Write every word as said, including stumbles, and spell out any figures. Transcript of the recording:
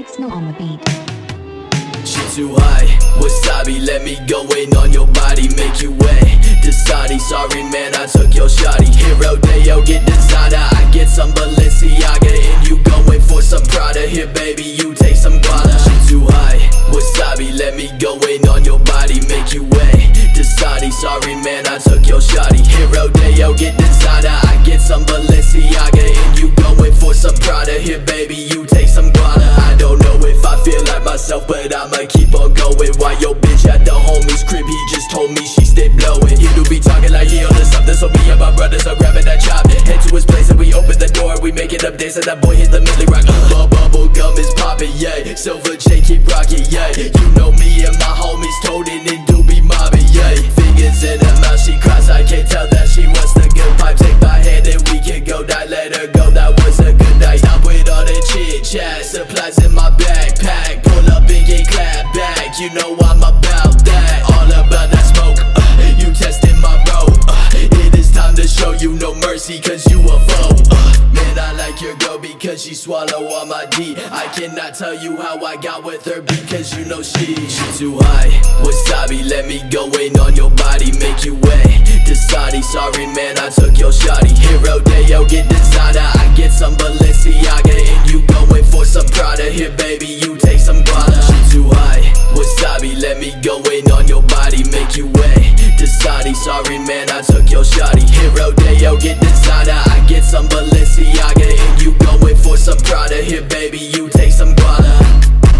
Big Snow on the beat. She too high, wasabi, let me go in on your body, make you wet. Dasani, sorry man, I took your shawty. Hero Deo, get designer, I get some Balenciaga, and you going for some Prada. Here baby, you take some guava. She too high, wasabi, let me go in on your body, make you wet. Dasani, sorry man, I took your shawty. Hero Deo, get designer, I get some Balenciaga, and you going for some Prada. Here baby, you take some guava. I don't know if I feel like myself, but I'ma keep on going. While your bitch at the homie's crib, he just told me she stay blowing. He do be talking like he on to something, so me and my brothers are grabbing that chop. Head to his place and we open the door, we make it up dancing. That boy hit the milli rock. Uh, bubble gum is popping, yeah. Silver J keep rocking, yeah. You know me and my homies toting and do be mobbing, yeah. Fingers in her mouth, she cries, I can't tell that she wants the good pipe. Take my hand and we can go die, let her go, that was a good night. Stop with all the chit chat, supplies in my backpack. Pull up and get clap back, you know I'm about that. All about that smoke, uh, you testing my rope, uh, it is time to show you no mercy, cause you a foe, uh, Man, I like your girl because she swallow all my D. I cannot tell you how I got with her because you know she She too high, wasabi, let me go in on your body, make you wet. Dasani, sorry man, I took your shawty. Hero Deo, get designer, I get some Balenciaga, and you going for some Prada. Here baby, you take some guava. She too high, wasabi, let me go in on your body, make you wet. Dasani, sorry man, I took your shawty. Hero Deo, get designer, I get some Balenciaga, and you going for some Prada. Here baby, you take some guava.